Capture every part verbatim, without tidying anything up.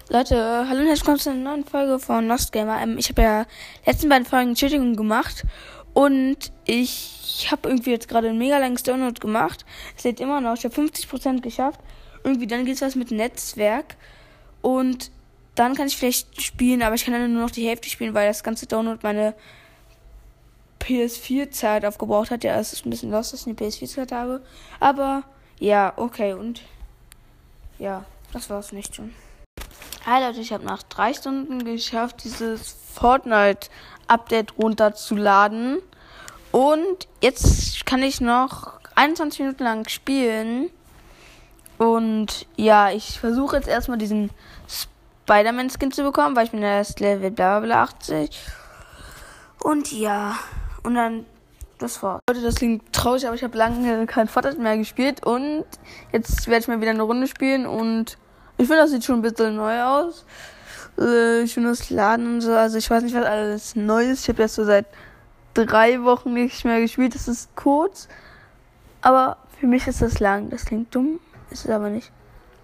Leute, hallo und herzlich willkommen zu einer neuen Folge von Lost Gamer. Ähm, ich habe ja letzten beiden Folgen Cheating gemacht und ich habe irgendwie jetzt gerade ein mega langes Download gemacht. Es lädt immer noch, ich habe fünfzig Prozent geschafft. Irgendwie dann geht's was mit Netzwerk und dann kann ich vielleicht spielen, aber ich kann dann nur noch die Hälfte spielen, weil das ganze Download meine P S vier Zeit aufgebraucht hat. Ja, es ist ein bisschen lost, dass ich eine P S vier Zeit habe. Aber ja, okay, und ja, das war's nicht schon. Hi Leute, ich habe nach drei Stunden geschafft, dieses Fortnite-Update runterzuladen. Und jetzt kann ich noch einundzwanzig Minuten lang spielen. Und ja, ich versuche jetzt erstmal diesen Spider-Man-Skin zu bekommen, weil ich bin erst Level bla bla achtzig. Und ja, und dann das war. Leute, das klingt traurig, aber ich habe lange kein Fortnite mehr gespielt. Und jetzt werde ich mal wieder eine Runde spielen und ich finde, das sieht schon ein bisschen neu aus. Äh, schönes Laden und so. Also ich weiß nicht, was alles neu ist. Ich habe jetzt so seit drei Wochen nicht mehr gespielt. Das ist kurz. Aber für mich ist das lang. Das klingt dumm. Ist es aber nicht.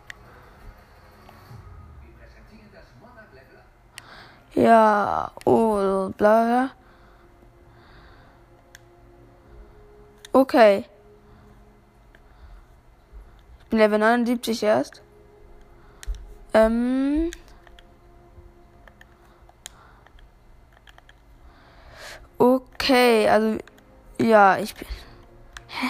Ja, oh, bla bla. Okay. Ich bin Level neunundsiebzig erst. Ähm. Okay, also. Ja, ich bin. Hä?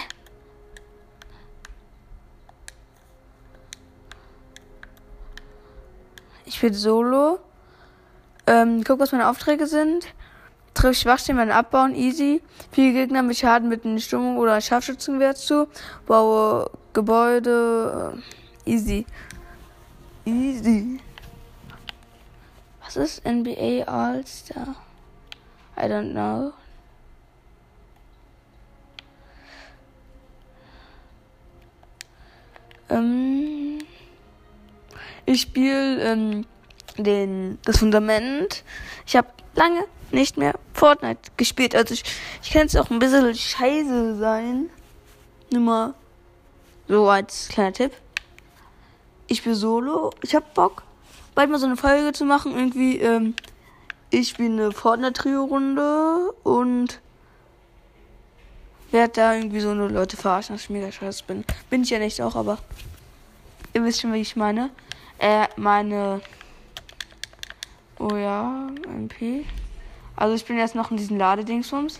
Ich bin Solo. Ähm, guck, was meine Aufträge sind. Triff Schwachstellen abbauen, easy. Viele Gegner mit Schaden mit einem Stimmung oder Scharfschützenwert zu. Baue Gebäude. Easy. Easy. Was ist N B A All-Star? I don't know. Ähm, ich spiele ähm, den das Fundament. Ich habe lange nicht mehr Fortnite gespielt. Also ich, ich kann es auch ein bisschen scheiße sein. Nur mal so als kleiner Tipp. Ich bin Solo. Ich hab Bock, bald mal so eine Folge zu machen. Irgendwie, ähm, ich spiele eine Fortnite-Trio-Runde und werde da irgendwie so eine Leute verarschen, dass ich mega scheiße bin. Bin ich ja nicht auch, aber ihr wisst schon, wie ich meine. Äh, meine... Oh ja, M P. Also ich bin jetzt noch in diesen Ladedingsbums.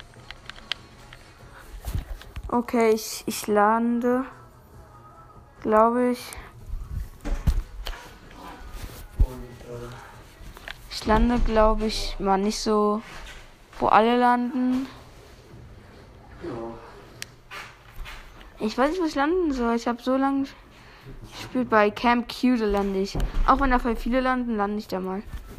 Okay, ich, ich lande, glaube ich. Ich lande, glaube ich, mal nicht so, wo alle landen. Ich weiß nicht, wo ich landen soll. Ich habe so lange gespielt. Bei Camp Q, da lande ich. Auch wenn da voll viele landen, lande ich da mal.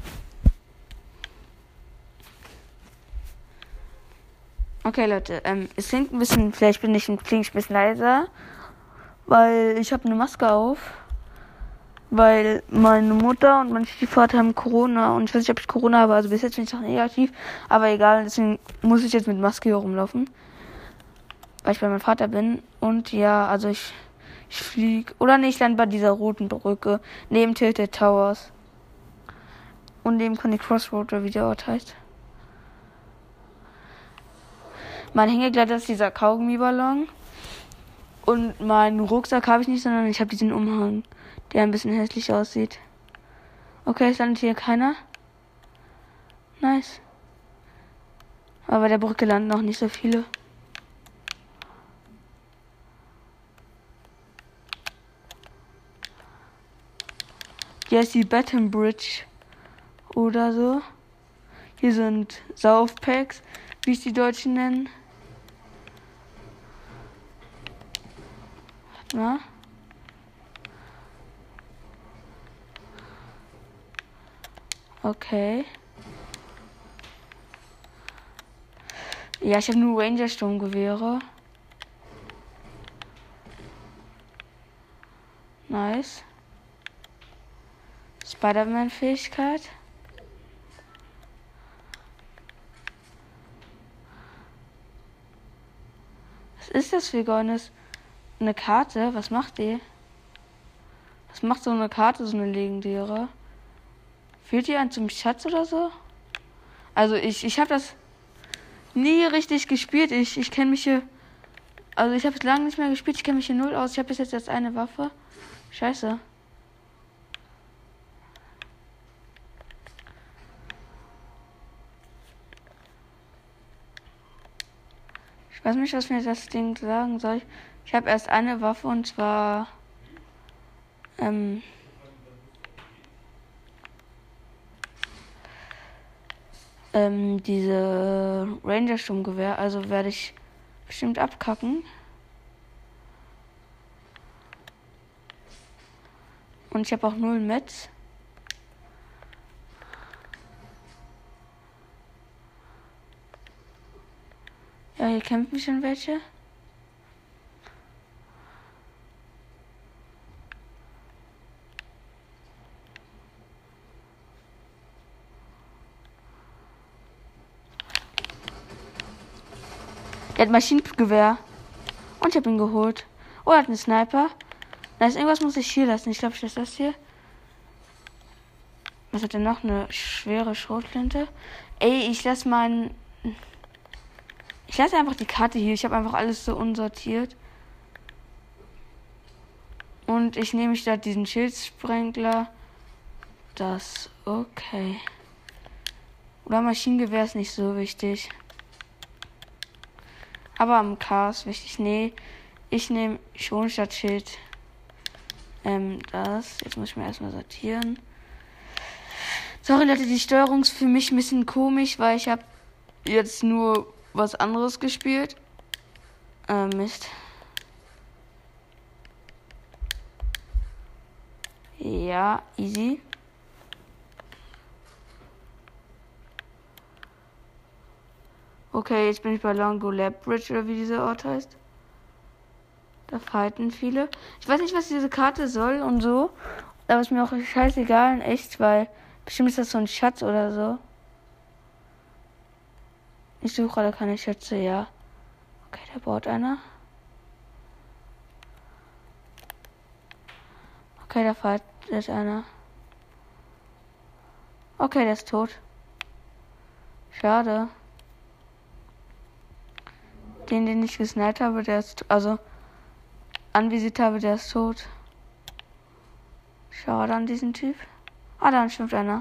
Okay, Leute, ähm, es klingt ein bisschen, vielleicht bin ich ein, klinge ich ein bisschen leiser, weil ich habe eine Maske auf, weil meine Mutter und mein Stiefvater haben Corona und ich weiß nicht, ob ich Corona habe, also bis jetzt bin ich noch negativ, aber egal, deswegen muss ich jetzt mit Maske hier rumlaufen, weil ich bei meinem Vater bin und ja, also ich, ich fliege, oder nee, ich lande bei dieser roten Brücke, neben Tilted Towers und neben Conny Crossroad, oder wie der Ort heißt. Mein Hängegleiter ist dieser Kaugummiballon. Und meinen Rucksack habe ich nicht, sondern ich habe diesen Umhang, der ein bisschen hässlich aussieht. Okay, es landet hier keiner. Nice. Aber bei der Brücke landen noch nicht so viele. Hier ist die Baton Bridge oder so. Hier sind Saufpacks, wie es die Deutschen nennen. Na? Okay. Ja, ich habe nur Ranger-Sturmgewehre. Nice. Spider-Man-Fähigkeit. Was ist das für Goldenes? Eine Karte? Was macht die? Was macht so eine Karte, so eine legendäre? Fehlt hier ein zum Schatz oder so? Also ich, ich habe das nie richtig gespielt. Ich, ich kenne mich hier... Also ich habe es lange nicht mehr gespielt. Ich kenne mich hier null aus. Ich habe bis jetzt erst eine Waffe. Scheiße. Ich weiß nicht, was mir das Ding sagen soll. Ich habe erst eine Waffe und zwar... Ähm... Ähm, diese Ranger-Sturmgewehr. Also werde ich bestimmt abkacken. Und ich habe auch null Metz. Ja, hier kämpfen schon welche. Der hat Maschinengewehr. Und ich habe ihn geholt. Oh, er hat einen Sniper. Da ist irgendwas, muss ich hier lassen. Ich glaube, ich lasse das hier. Was hat er noch? Eine schwere Schrotflinte. Ey, ich lasse meinen... Ich lasse einfach die Karte hier. Ich habe einfach alles so unsortiert. Und ich nehme statt diesen Schildsprengler das. Okay. Oder Maschinengewehr ist nicht so wichtig. Aber am K ist wichtig. Nee, ich nehme schon statt Schild ähm, das. Jetzt muss ich mir erstmal sortieren. Sorry Leute, die Steuerung ist für mich ein bisschen komisch, weil ich habe jetzt nur was anderes gespielt. Äh, Mist. Ja, easy. Okay, jetzt bin ich bei Longo Lab Bridge oder wie dieser Ort heißt. Da fighten viele. Ich weiß nicht, was diese Karte soll und so. Aber ist mir auch scheißegal in echt, weil bestimmt ist das so ein Schatz oder so. Ich suche gerade keine Schätze, ja. Okay, da baut einer. Okay, da fightet einer. Okay, der ist tot. Schade. Den, den ich gesniped habe, der ist, also anvisiert habe, der ist tot. Schade an diesen Typ. Ah, da schwimmt einer.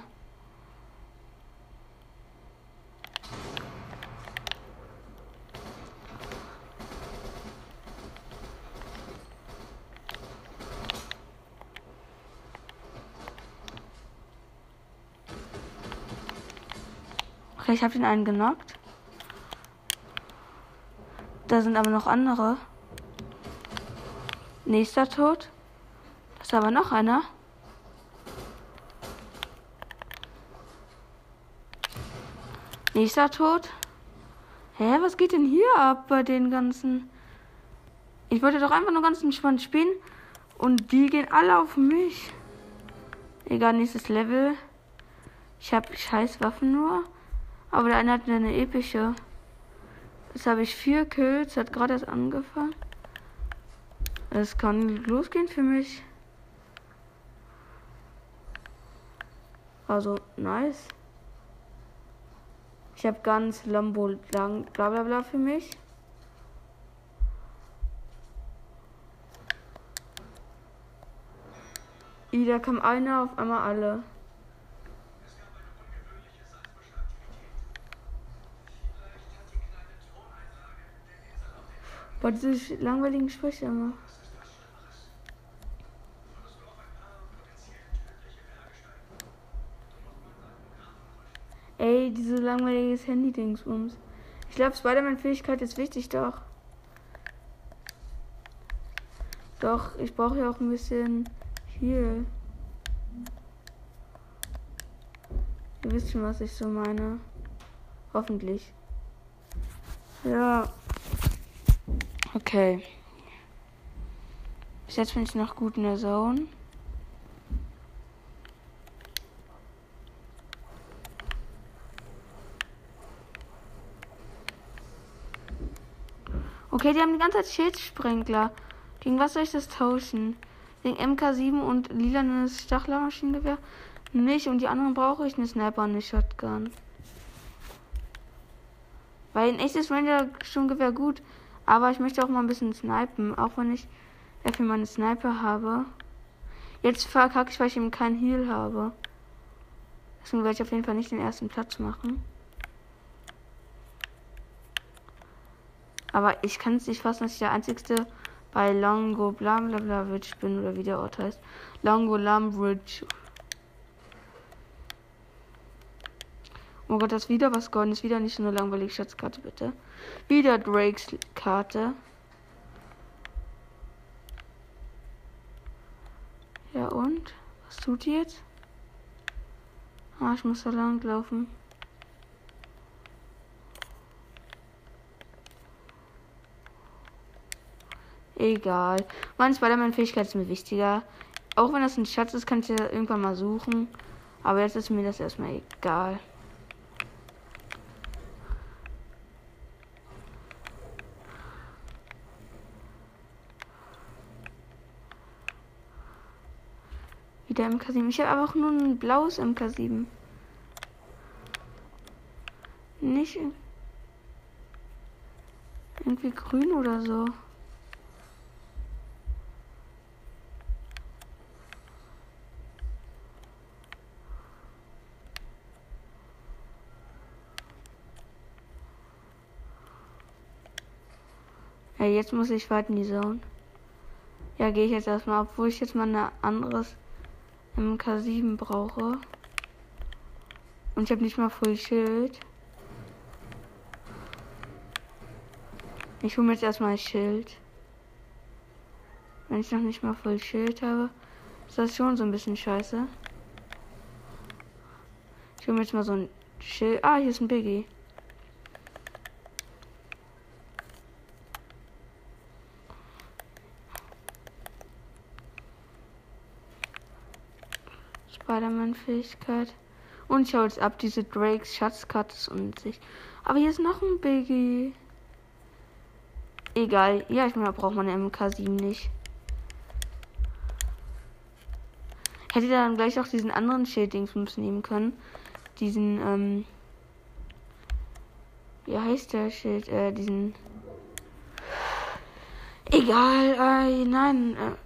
Okay, ich habe den einen genockt. Da sind aber noch andere. Nächster tot. Da ist aber noch einer. Nächster tot. Hä, was geht denn hier ab bei den ganzen? Ich wollte doch einfach nur ganz entspannt spielen. Und die gehen alle auf mich. Egal, nächstes Level. Ich habe scheiß Waffen nur. Aber der eine hat eine epische. Jetzt habe ich vier Kills. Hat gerade erst angefangen. Es kann losgehen für mich. Also, nice. Ich habe ganz Lambo lang, bla bla bla für mich. Da kam einer, auf einmal alle. Boah, diese langweiligen Sprüche immer. Ey, diese langweiliges Handy-Dingsbums. Ich glaube, Spider-Man-Fähigkeit ist wichtig, doch. Doch, ich brauche ja auch ein bisschen hier. Ihr wisst schon, was ich so meine. Hoffentlich. Ja. Okay. Bis jetzt bin ich noch gut in der Zone. Okay, die haben die ganze Zeit Schildsprengler. Gegen was soll ich das tauschen? Den M K sieben und lilanes Stachlermaschinengewehr nicht. Und die anderen brauche ich eine Sniper und eine Shotgun. Weil ein echtes Ranger-Sturmgewehr gut. Aber ich möchte auch mal ein bisschen snipen. Auch wenn ich dafür meine Sniper habe. Jetzt verkacke ich, weil ich eben keinen Heal habe. Deswegen werde ich auf jeden Fall nicht den ersten Platz machen. Aber ich kann es nicht fassen, dass ich der Einzigste bei Longo bla bla bla Ridge bin. Oder wie der Ort heißt. Longo Lam Ridge. Oh Gott, das ist wieder was Goldenes. Wieder nicht so eine langweilige Schatzkarte, bitte. Wieder Drakes Karte. Ja und? Was tut die jetzt? Ah, ich muss da lang laufen. Egal. Meine Spider-Man-Fähigkeit ist mir wichtiger. Auch wenn das ein Schatz ist, kann ich ja irgendwann mal suchen. Aber jetzt ist mir das erstmal egal. Wieder M K sieben. Ich habe aber auch nur ein blaues M K sieben. Nicht irgendwie grün oder so. Ja, jetzt muss ich weiter in die Zone. Ja, gehe ich jetzt erstmal, obwohl ich jetzt mal ein anderes M K sieben brauche. Und ich habe nicht mal Full Schild. Ich hole mir jetzt erstmal ein Schild. Wenn ich noch nicht mal Full Schild habe, ist das schon so ein bisschen scheiße. Ich hole mir jetzt mal so ein Schild. Ah, hier ist ein Biggie. Spider-Man-Fähigkeit. Und ich hau jetzt ab, diese Drakes Schatzkarte ist unsichtbar. Aber hier ist noch ein Biggie. Egal. Ja, ich meine, da braucht man M K sieben nicht. Hätte dann gleich auch diesen anderen Schild-Dingsbums nehmen können. Diesen, ähm... wie heißt der Schild? Äh, diesen... Egal, äh, nein, äh...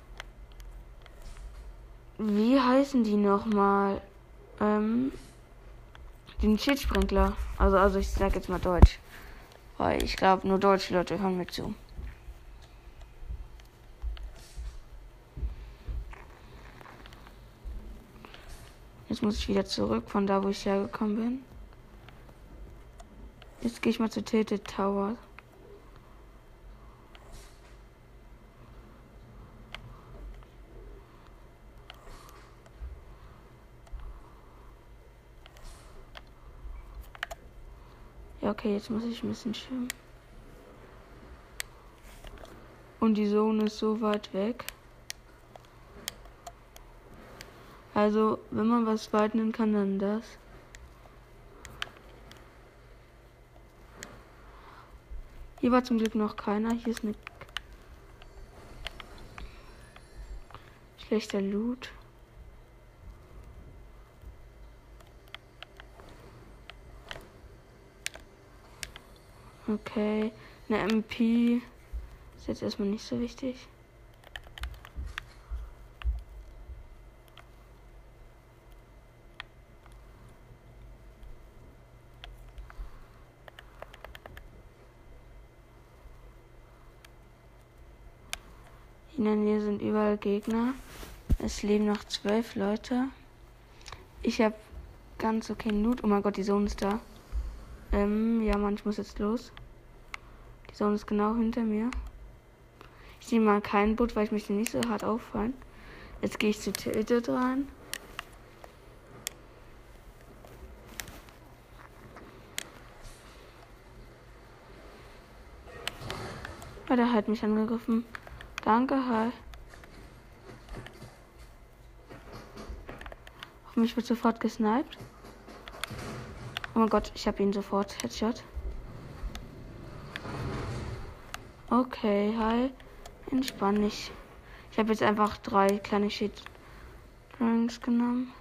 wie heißen die nochmal? Ähm... Den Schildsprinkler. Also, also ich sag jetzt mal Deutsch. Weil ich glaube, nur deutsche Leute hören mir zu. Jetzt muss ich wieder zurück von da, wo ich hergekommen bin. Jetzt gehe ich mal zu Tilted Tower. Ja, okay, jetzt muss ich ein bisschen schwimmen. Und die Zone ist so weit weg. Also, wenn man was weit nimmt, kann dann das. Hier war zum Glück noch keiner. Hier ist eine schlechter Loot. Okay, eine M P ist jetzt erstmal nicht so wichtig. In der Nähe sind überall Gegner. Es leben noch zwölf Leute. Ich habe ganz okay Loot. Oh mein Gott, die Zone ist da. Ähm, ja, Mann, ich muss jetzt los. Die Zone ist genau hinter mir. Ich nehme mal kein Boot, weil ich möchte nicht so hart auffallen. Jetzt gehe ich zu Tilted rein. Oh, der hat mich angegriffen. Danke, hi. Auf mich wird sofort gesniped. Oh mein Gott, ich habe ihn sofort. Headshot. Okay, hi. Entspann dich. Ich habe jetzt einfach drei kleine Shit Drinks genommen.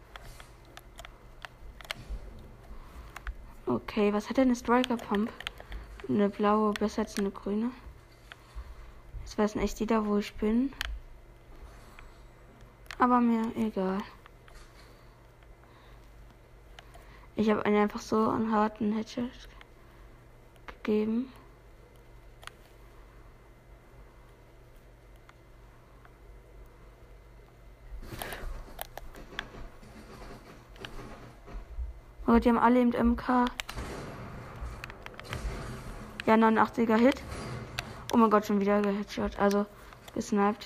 Okay, was hat denn eine Striker Pump? Eine blaue, besser als eine grüne. Jetzt weiß nicht jeder, wo ich bin. Aber mir egal. Ich habe einen einfach so einen harten Headshot gegeben. Oh, die haben alle eben M K. Ja, neunundachtziger Hit. Oh mein Gott, schon wieder geheadshot. Also, gesniped.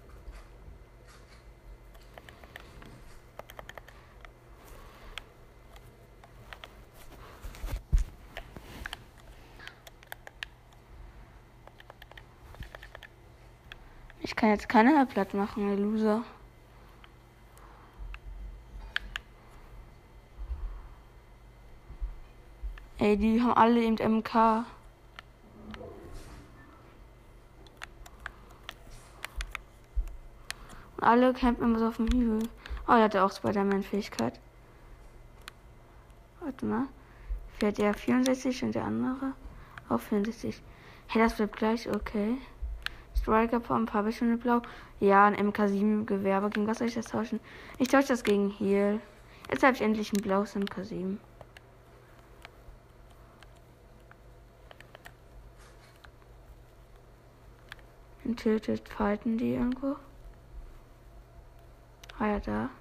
Ich kann jetzt keine platt machen, der Loser. Ey, die haben alle eben M K. Und alle campen immer so auf dem Hügel. Oh, er hatte auch Spider-Man-Fähigkeit. Warte mal. Fährt der vierundsechzig und der andere auch vierundsechzig. Hey, das bleibt gleich, okay. Striker Pump habe ich schon eine blau. Ja, ein M K sieben Gewehr. Aber gegen was soll ich das tauschen? Ich tausche das gegen Heal. Jetzt habe ich endlich ein blaues M K sieben. Und tötet, fighten die irgendwo. Ah ja, da.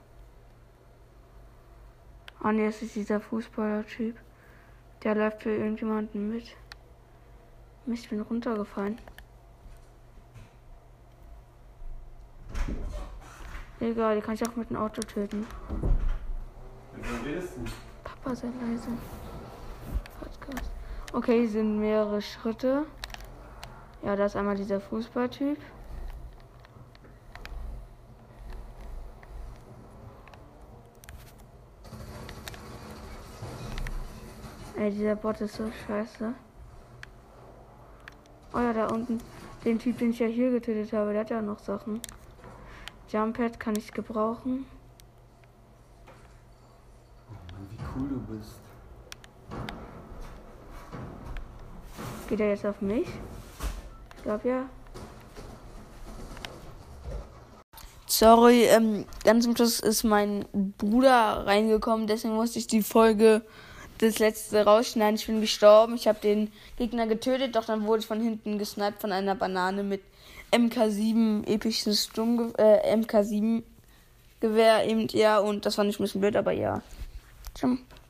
Oh ne, das ist dieser Fußballer-Typ. Der läuft für irgendjemanden mit. Mist, ich bin runtergefallen. Egal, die kann ich auch mit dem Auto töten. Mit wem redest du? Papa, sei leise. Podcast. Okay, hier sind mehrere Schritte. Ja, da ist einmal dieser Fußballtyp. Ey, dieser Bot ist so scheiße. Oh ja, da unten. Den Typ, den ich ja hier getötet habe, der hat ja noch Sachen. Jumppad kann ich gebrauchen. Oh Mann, wie cool du bist. Geht er jetzt auf mich? Ich glaube ja. Sorry, ähm, ganz zum Schluss ist mein Bruder reingekommen, deswegen musste ich die Folge das letzte rausschneiden. Ich bin gestorben, ich habe den Gegner getötet, doch dann wurde ich von hinten gesniped von einer Banane mit M K sieben, episches Sturmge- äh, M K sieben Gewehr eben, ja, und das fand ich ein bisschen blöd, aber ja. Tschüss.